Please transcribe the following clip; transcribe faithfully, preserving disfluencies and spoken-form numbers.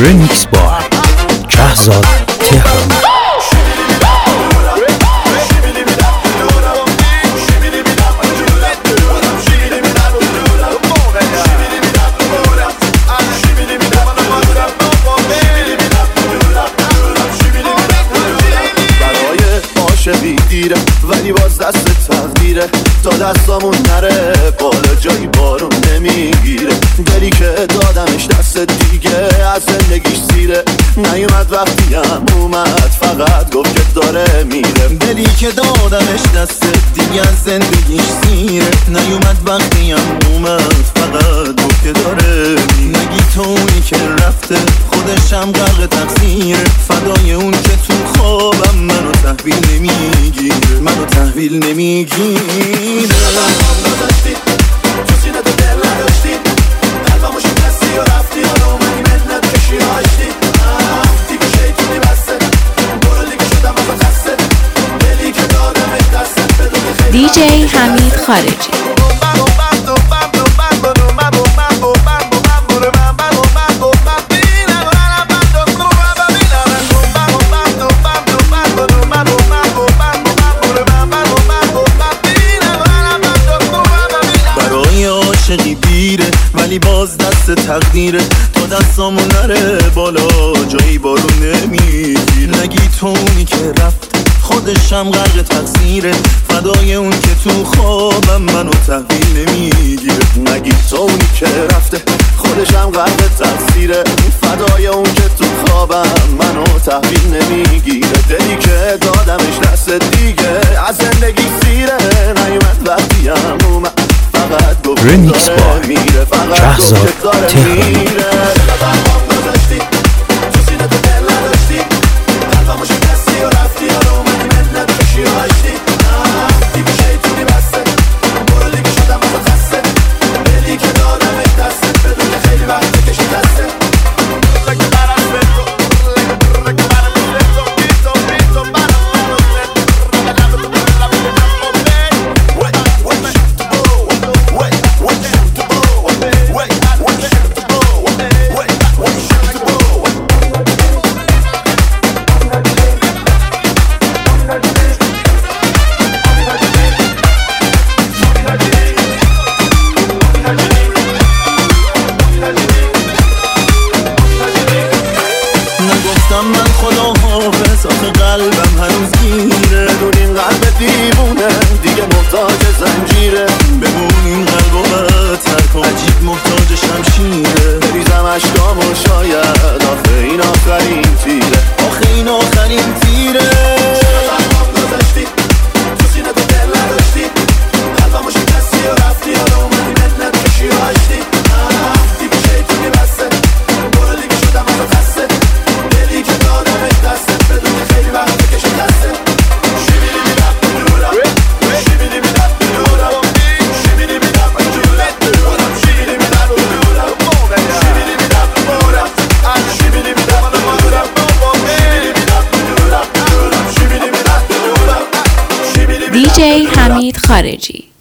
رمیکس بار کهزاد تهران. عاشقی دیره ولی باز دست تقدیره تا دستامون نره بالا جایی بارون نمیگیره. دلی که دادمش دست دیگه از زندگیش سیره نیومد وقتی هم اومد فقط گفت که داره میره. دلی که دادمش دست دیگه از زندگیش سیره نیومد وقتی هم اومد فقط گفت که داره میره. نگی تو اونی که رفته خودشم غرق تقصیره فدای اون که تو خوابم منو تحویل نمیگیره منو تحویل نمیگیره. تو سینه تو دل نداشتی قلبمو شکستی و رفتی حالا اومدی منت کشی هاشتی دیگه شیطونی بسته برو دیگه شدم از خسته دلی که دادمش دستت بدون خیلی دی جی حمید خارجی. عاشقی دیره ولی باز دست تقدیره تا دستامون نره بالا جایی بارون نمیگیره. نگی تو اونی که رفت خودشم غرق تقصیره فدای اون که تو خوابم منو تحویل نمیگیره. نگی تو اونی که رفته خودشم غرق تقصیره فدای اون که تو خوابم منو تحویل نمیگیره. دلی که دادمش دست دیگه از زندگی سیره نیومد وقتی هم اومد فقط گفت رمیکس بار کهزاد تهران. من خدا حافظ آخه قلبم هنوز گیره بدون این قلب دیوونه دیگه محتاج زنجیره. بمون این قلب و بتر کن عجیب محتاج شمشیره. بریزم اشکامو شاید آخه این آخرین تیره آخه این آخرین تیره. تو سینه تو دل نداشتی قلبمو شکستی و رفتی حالا اومدی منت کشی و هشتی دیگه شیطونی بسته برو دیگه شدم از خسته دلی که دادمش دستت بدون خیلی وقت کشی دسته شیبیدی میدم بلورم شیبیدی میدم بلورم شیبیدی میدم بلورم شیبیدی میدم بلورم شیبیدی میدم بلورم شیبیدی میدم بلورم دی جی حمید خارجی.